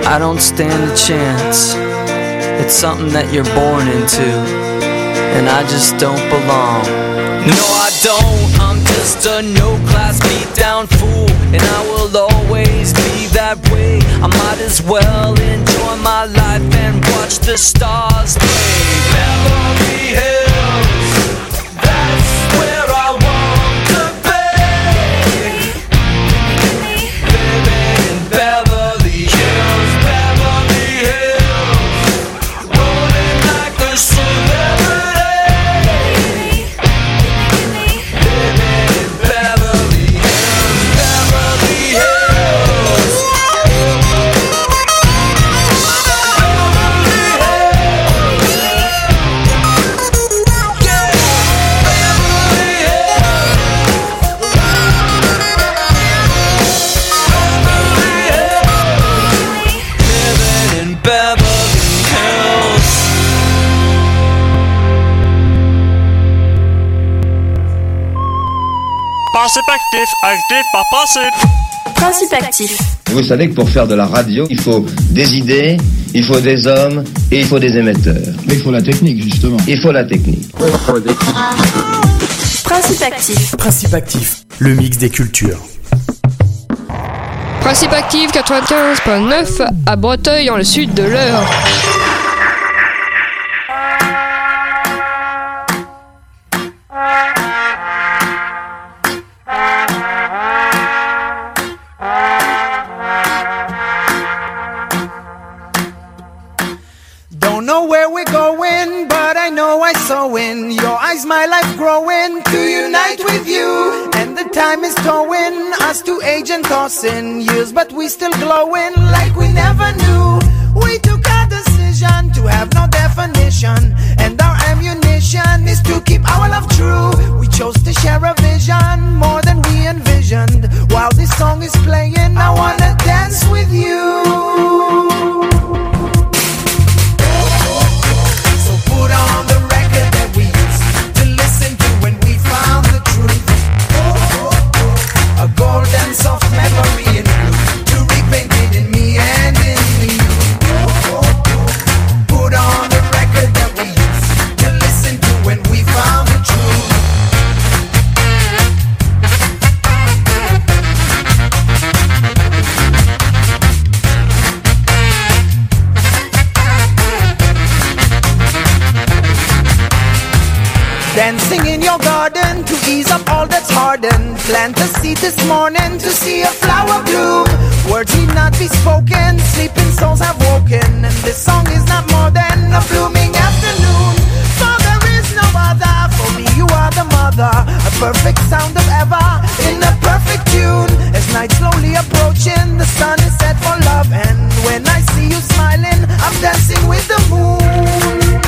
I don't stand a chance. It's something that you're born into, and I just don't belong. No, I don't. I'm just a no-class beat-down fool, and I will always be that way. I might as well enjoy my life and watch the stars play. Beverly Hills, that's where I want to be. Living in Beverly Hills, Beverly Hills, rolling like a celebrity. Principe actif, actif par principe. Principe actif. Vous savez que pour faire de la radio, il faut des idées, il faut des hommes et il faut des émetteurs. Mais il faut la technique, justement. Il faut la technique. Principe actif. Principe actif, le mix des cultures. Principe actif 95.9 à Breteuil dans le sud de l'Eure. Don't know where we're going, but I know I saw in your eyes my life growing to unite with you. And the time is towing us to age and tossing years, but we still glowing like we never knew. We took a decision to have no definition, and our ammunition is to keep our love true. We chose to share a vision more than we envisioned. While this song is playing, I wanna dance with you. Put on the record that we used to listen to when we found the truth. A golden soft memory in blue to repaint it in me and in you. Put on the record that we used to listen to when we found the truth. Dancing in your garden to ease up all that's hardened. Plant a seed this morning to see a flower bloom. Words need not be spoken, sleeping souls have woken. And this song is not more than a blooming afternoon. For there is no other, for me you are the mother. A perfect sound of ever, in a perfect tune. As night slowly approaching, the sun is set for love. And when I see you smiling, I'm dancing with the moon.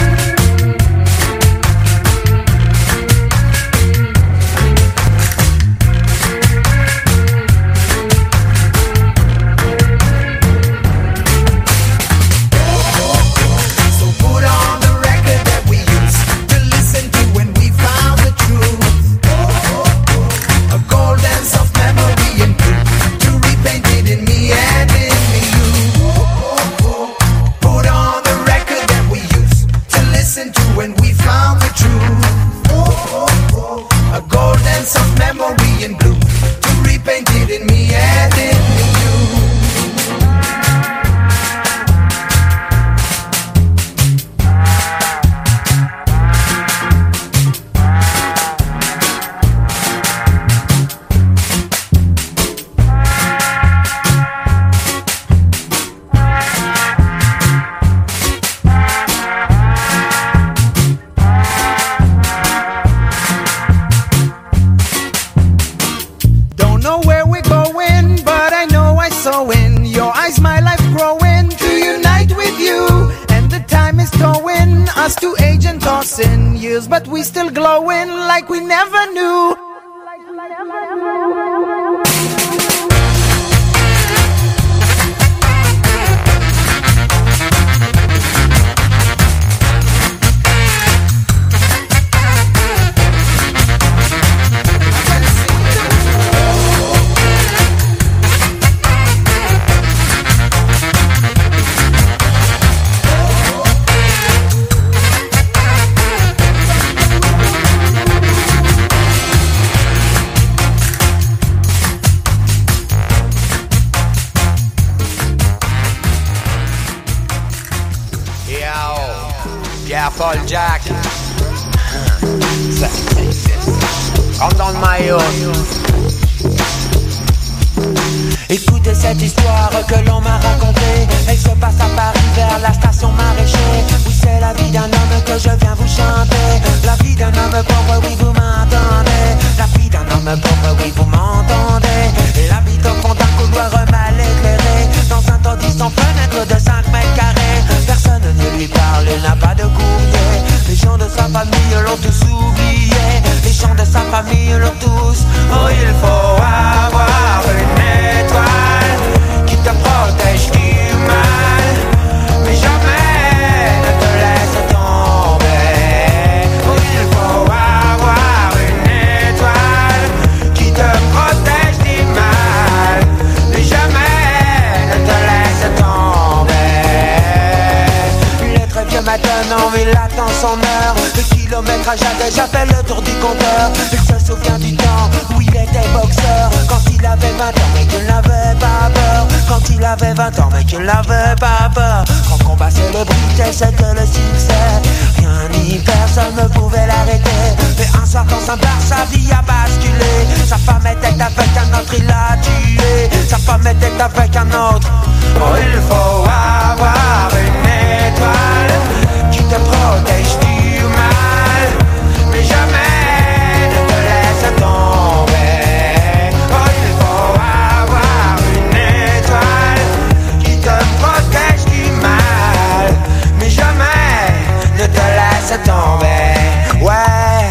But we still glowing like we never knew. Paul Jack. Comme dans le maillot. Écoutez cette histoire que l'on m'a racontée. Elle se passe à Paris vers la station Maraîcher. Oui, c'est la vie d'un homme que je viens vous chanter. La vie d'un homme pauvre, oui vous m'entendez. La vie d'un homme pauvre, oui vous m'entendez. Il habite au fond d'un couloir mal éclairé, dans un taudis sans fenêtre de 5 mètres carrés. Personne ne lui parle, il n'a pas de courrier. Les gens de sa famille l'ont tous oublié. Les gens de sa famille l'ont tous. Oh, il faut avoir une étoile qui te protège du mal, mais jamais ne te laisse tomber. Oh, il faut avoir une étoile qui te protège du mal, mais jamais ne te laisse tomber. Il est très vieux maintenant, mais il attend son heure. Le kilométrage a déjà fait le tour du compteur. Il se souvient du temps où il était boxeur, quand il avait 20 ans mais qu'il n'avait pas peur. Quand il avait 20 ans mais qu'il n'avait pas peur. Quand combat célébrité c'était le succès. Rien ni personne ne pouvait l'arrêter. Mais un soir dans un bar sa vie a basculé. Sa femme était avec un autre, il l'a tué. Sa femme était avec un autre. Oh, il faut avoir une étoile qui te protège du mal, mais jamais ne te laisse tomber. Oh, il faut avoir une étoile qui te protège du mal, mais jamais ne te laisse tomber. Ouais.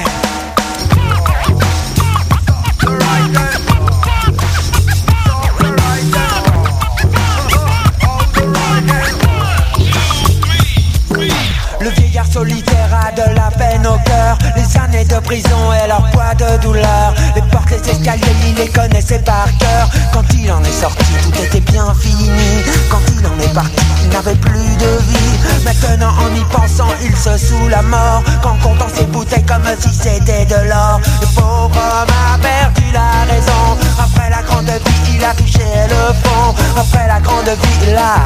Le vieillard solitaire a de la peine au cœur. Les années de prison et leur poids de douleur. Les portes, les escaliers, il les connaissait par cœur. Quand il en est sorti, tout était bien fini. Quand il en est parti, il n'avait plus de vie. Maintenant en y pensant, il se saoule la mort. Qu'en comptant ses bouteilles comme si c'était de l'or. Le pauvre homme a perdu la raison. Après la grande vie, il a touché le fond. Après la grande vie, il a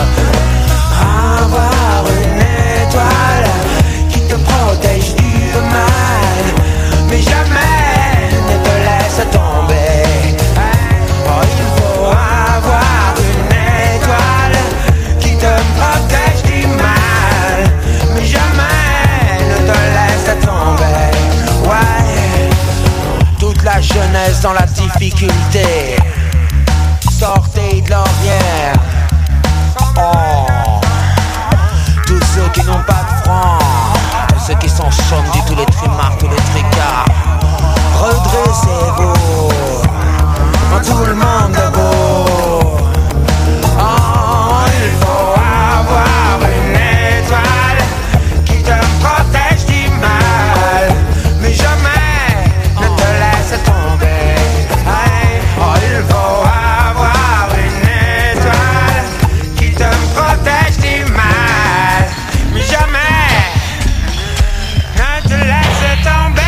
avoir une étoile qui te protège du mal, mais jamais ne te laisse tomber. Oh, il faut avoir une étoile qui te protège du mal, mais jamais ne te laisse tomber. Ouais, toute la jeunesse dans la difficulté, sortez de l'ornière. Oh, tous ceux qui n'ont pas de francs, ceux qui sont chômes du tous les trimards, tous les tricards, redressez-vous, tout le monde debout. Oh, il faut avoir une étoile qui te protège du mal, mais jamais ne te laisse tomber. Oh, il faut avoir une étoile qui te protège du mal, mais jamais ne te laisse tomber.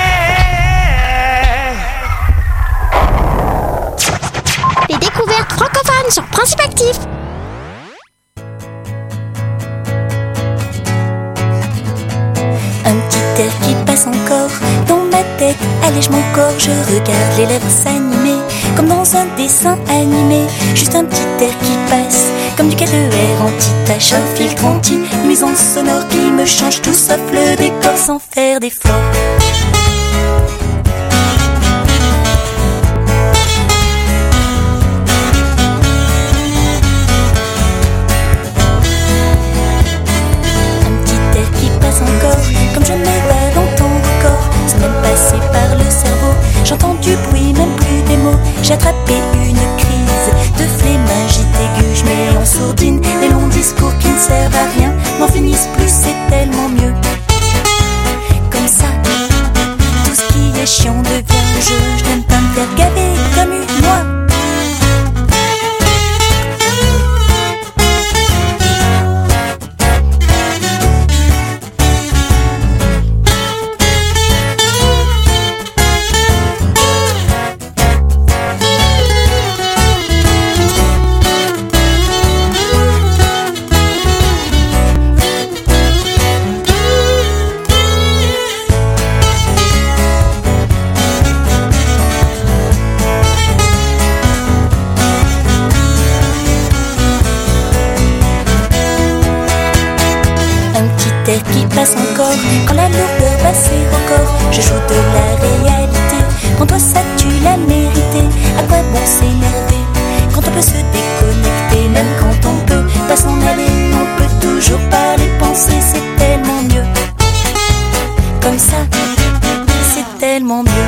Les découvertes francophones sur Principe Actif. Un petit air qui passe encore dans ma tête, allège mon corps, je regarde les lèvres s'animer comme dans un dessin animé. Juste un petit air qui passe comme du K2R anti-tache, un filtre anti-nuisance sonore qui me change tout sauf le décor sans faire d'effort. Un petit air qui passe encore comme je m'évade dans ton corps, sans même passer par le cerveau. J'entends du bruit, même plus des mots. J'ai attrapé une crise de flémingite aiguë. Je mets en sourdine les longs discours qui ne servent à rien, n'en finissent plus, c'est tellement mieux. Comme ça, tout ce qui est air qui passe encore. Quand la lourdeur bat ses records, je joue de la réalité. Quand toi ça tu l'as mérité, à quoi bon s'énerver quand on peut se déconnecter, même quand on peut pas s'en aller, on peut toujours parler, penser, c'est tellement mieux. Comme ça, c'est tellement mieux.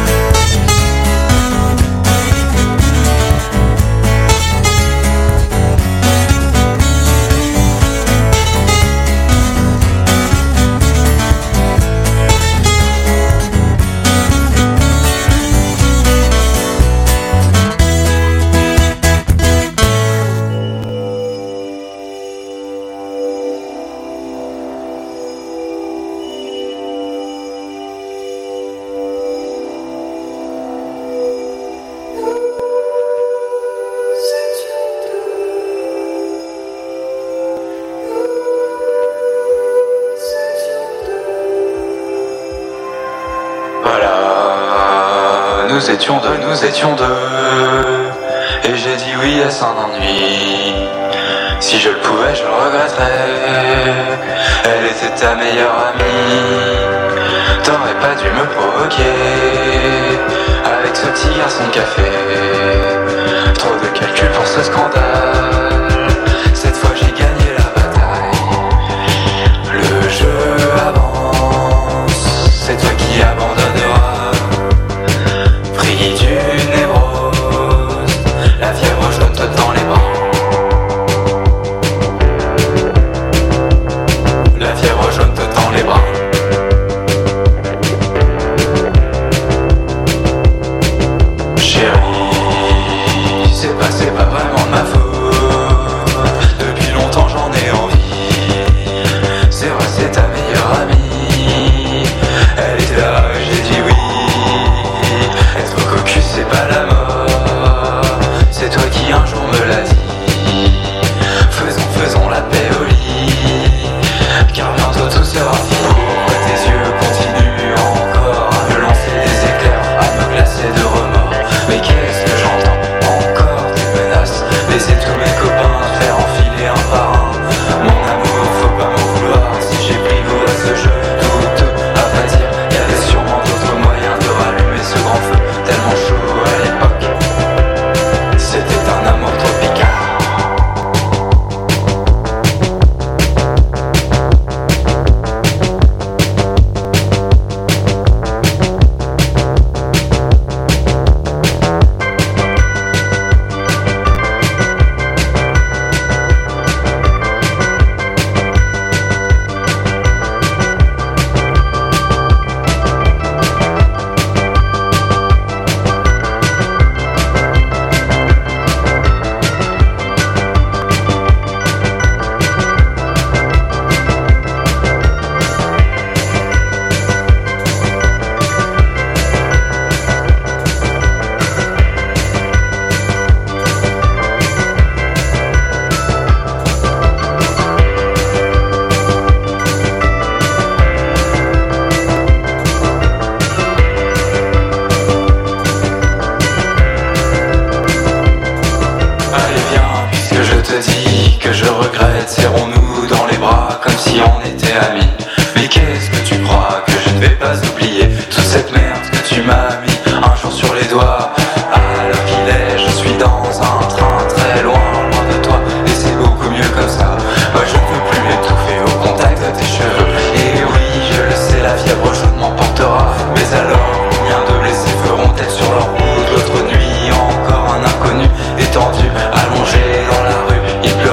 Nous étions deux, et j'ai dit oui à son ennui. Si je le pouvais, je le regretterais. Elle était ta meilleure amie. T'aurais pas dû me provoquer avec ce petit garçon de café. Trop de calculs pour ce scandale. Cette fois j'ai gagné la bataille. Le jeu avance, c'est toi qui abandonneras. Du névrose, la fièvre jaune te tend les bras. La fièvre jaune te tend les bras. Chérie, c'est pas vraiment de ma faute. Depuis longtemps j'en ai envie. C'est vrai, c'est ta meilleure amie. Elle était là, j'ai dit oui. Être cocu c'est pas la mort. C'est toi qui un jour me l'as dit. Faisons la paix au lit, car bientôt tout sera fini. Pourquoi tes yeux continuent encore à me lancer des éclairs, à me glacer de remords? Mais qu'est-ce que j'entends? Encore des menaces, laisser tous mes copains faire enfiler un par un. Mon amour, faut pas m'en vouloir si j'ai pris goût à ce jeu douteux. À vrai dire, y'avait sûrement d'autres moyens de rallumer ce grand feu tellement chaud à l'époque. C'était un amour tropical. Allongé dans la rue, il pleut.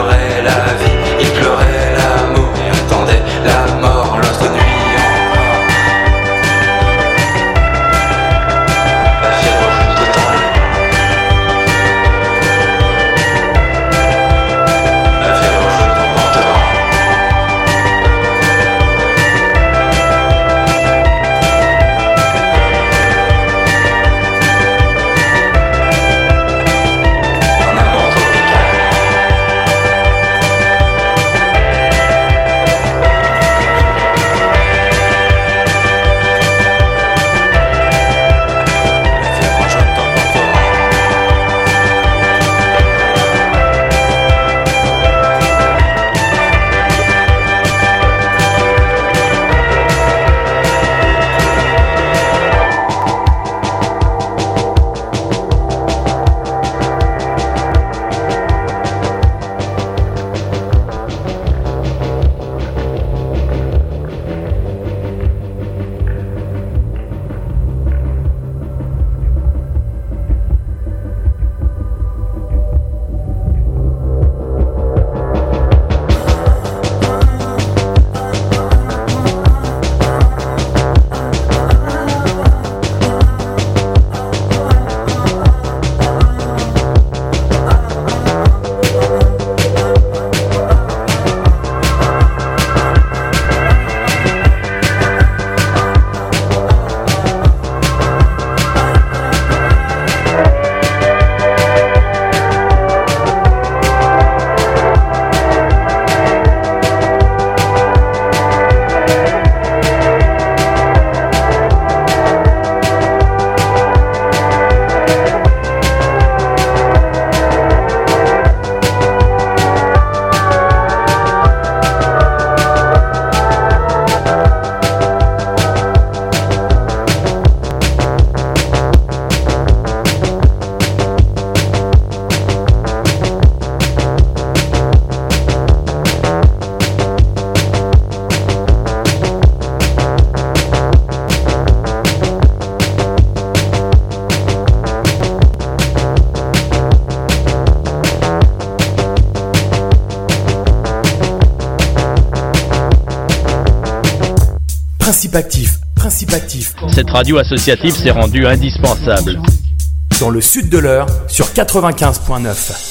Principe Actif. Cette radio associative s'est rendue indispensable. Dans le sud de l'Eure, sur 95.9.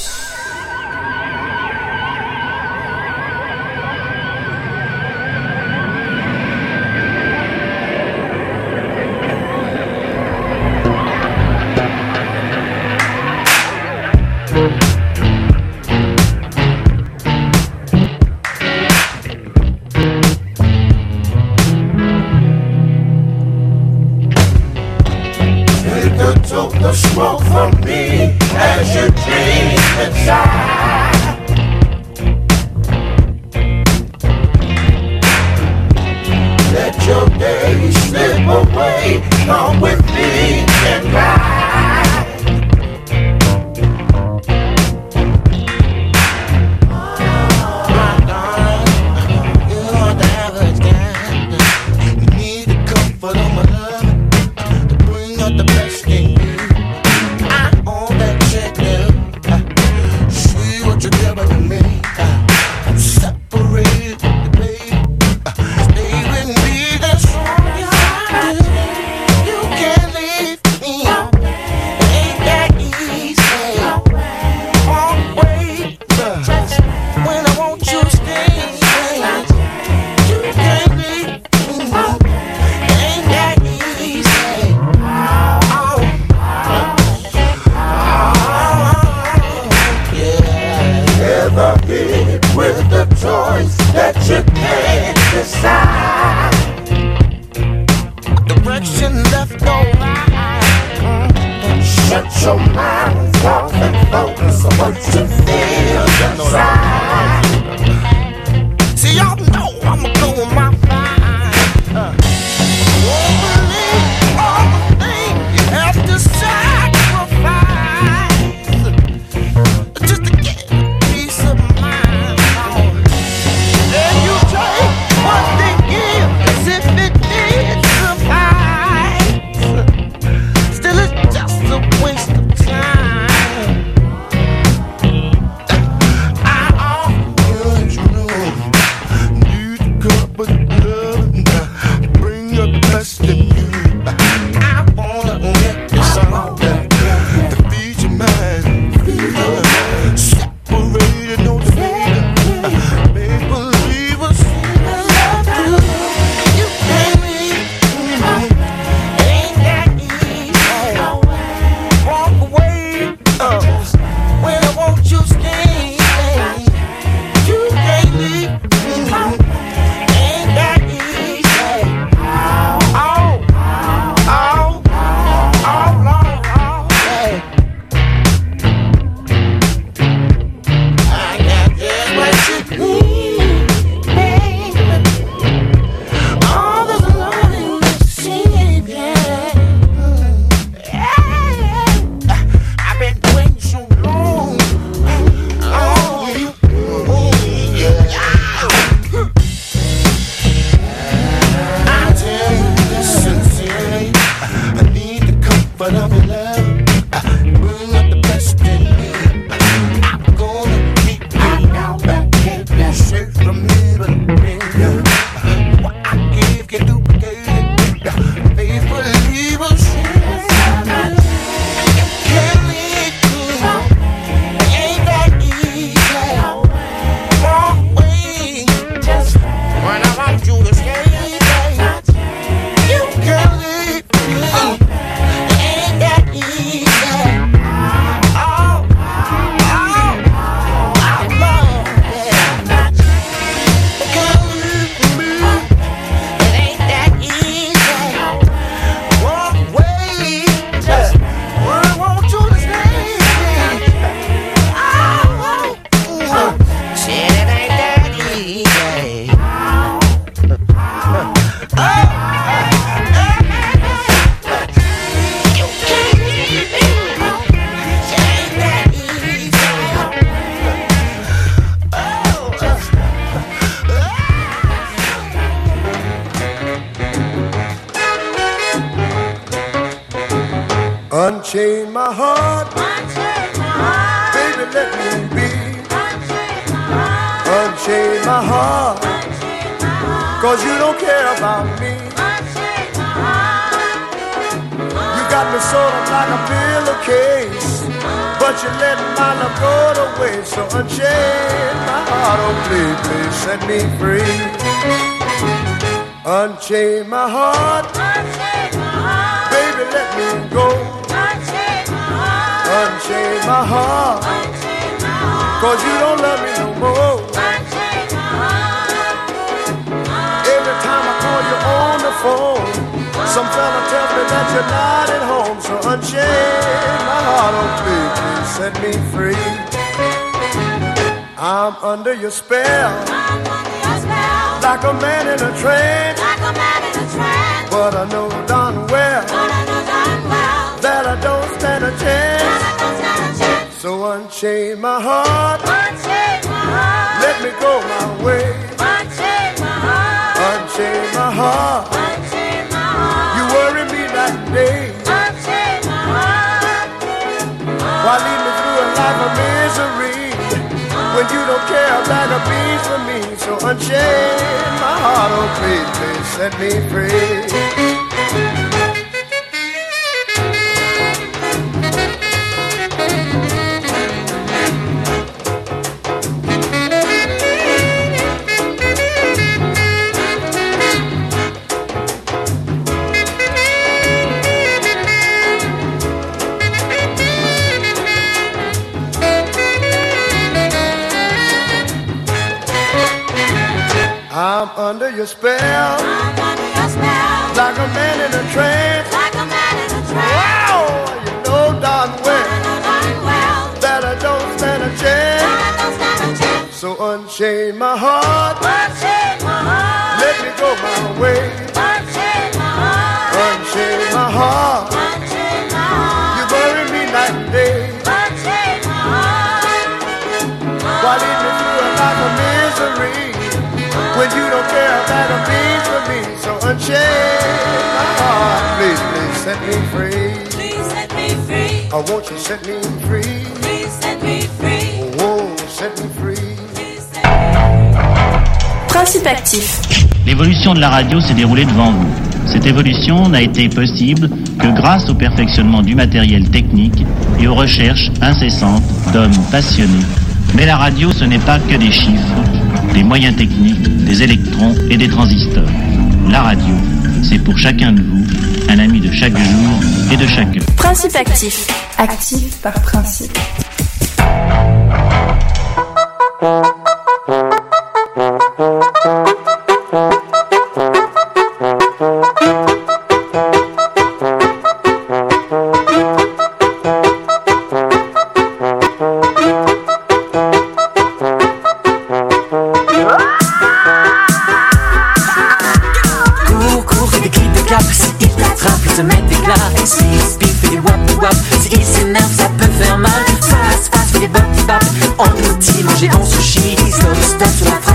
Smoke from me as you dream inside. Let your days slip away. Come with me and ride. My darling, you are the average guy. You need the comfort of my love to bring out the best in you. Unchain my heart, baby, let me be. Unchain my heart, 'cause you don't care about me. got me sort of like a pillowcase, but you let my love go to waste. So unchain my heart, oh please, please set me free. Unchain my heart, baby, let me go. Unchain my heart, 'cause you don't love me no more. Every time I call you on the phone, some fella tells me that you're not at home. So unchain my heart, oh please, please set me free. I'm under your spell, like a man in a trance. But I know darn well that I don't stand a chance. So unchain my heart, let me go my way. Unchain my heart, you worry me that day. Why lead me through a life of misery when you don't care about a beat for me? So unchain my heart, oh please, please set me free. I'm under your spell, like a man in a trance. Wow, you know darn well that I don't stand a chance. So unchain my heart, let me go my way. Unchain my heart, you bury me night and day. Why lead me through a life of misery when you don't care about a beat for me? So unchain my heart, please, please set me free. Please set me free. Oh, won't you set me free? Please set me free. Oh, set me free. Principe actif. L'évolution de la radio s'est déroulée devant vous. Cette évolution n'a été possible que grâce au perfectionnement du matériel technique et aux recherches incessantes d'hommes passionnés. Mais la radio, ce n'est pas que des chiffres, des moyens techniques, des électrons et des transistors. La radio, c'est pour chacun de vous, un ami de chaque jour et de chaque heure. Principe actif. Actif par principe. En outil, manger en sushi, stop, stop sur la phrase.